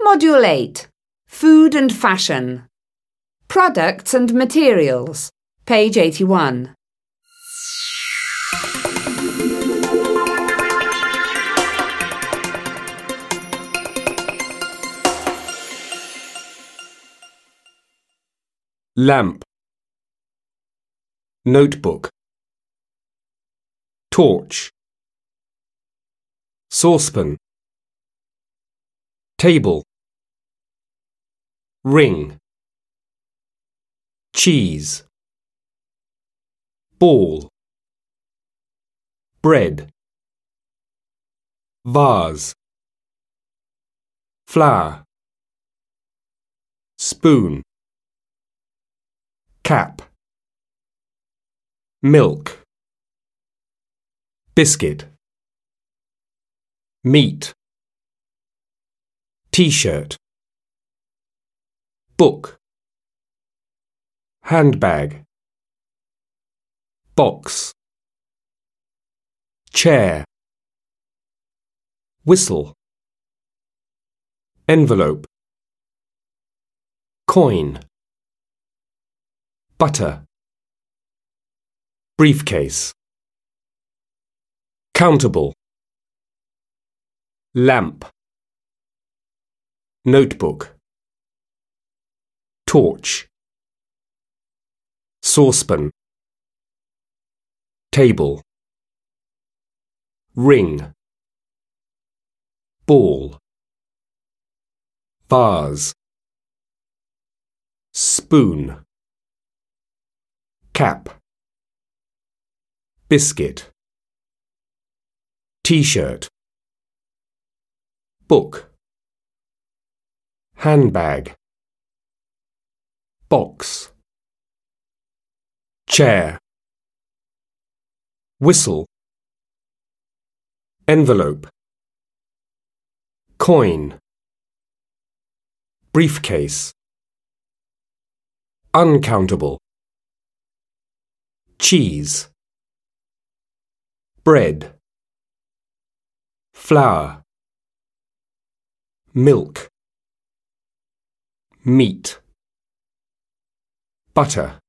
Module 8. Food and Fashion. Products and Materials. Page 81. Lamp, notebook, torch, saucepan, table, ring, cheese, ball, bread, vase, flour, spoon, cap, milk, biscuit, meat, t-shirt, book, handbag, box, chair, whistle, envelope, coin, butter, briefcase, countable, lamp, notebook, torch, saucepan, table, ring, ball, vase, spoon, cap, biscuit, t-shirt, book, handbag, box, chair, whistle, envelope, coin, briefcase, uncountable, cheese, bread, flour, milk, meat, butter.